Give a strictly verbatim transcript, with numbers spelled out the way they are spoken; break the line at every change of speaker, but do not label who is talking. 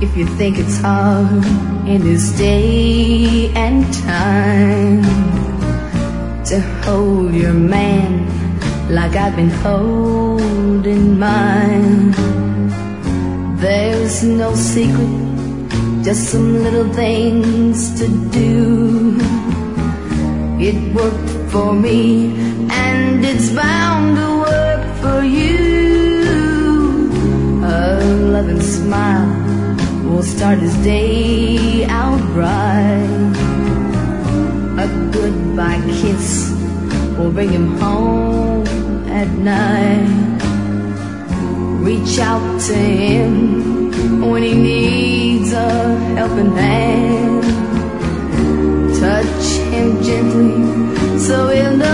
If you think it's hard in this day and time to hold your man like I've been holding mine, there's no secret, just some little things to do. It worked for me, and it's bound to work for you. A loving smile will start his day out bright. A goodbye kiss will bring him home at night. Reach out to him when he needs a helping hand. Touch him gently so he'll know